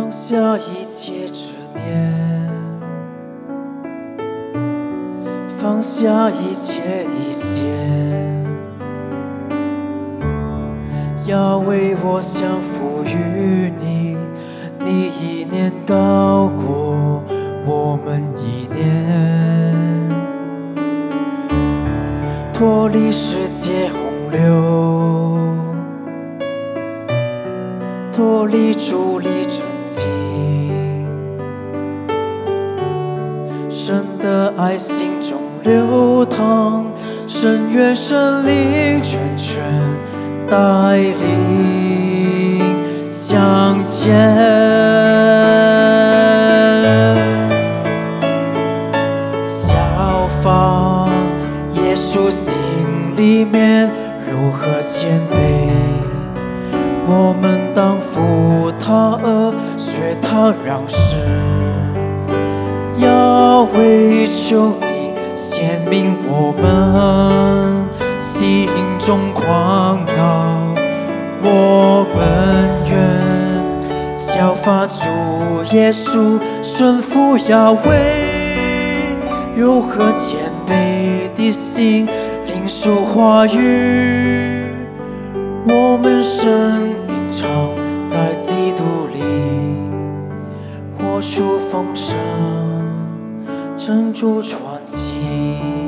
放下一切执念，放下一切底线，要为我降服于你，你一念高过我们一念，脱离世界洪流，脱离主力真经，神的爱心中流淌，深愿神灵全权带领向前，效法耶稣心里面如何谦卑，我们当负他恶，学他让事，要为求你显明我们心中狂傲，我们愿效法主耶稣，顺服雅威，如何谦卑的心领受话语，我们生命常在基督里，活出丰盛，珍珠传奇。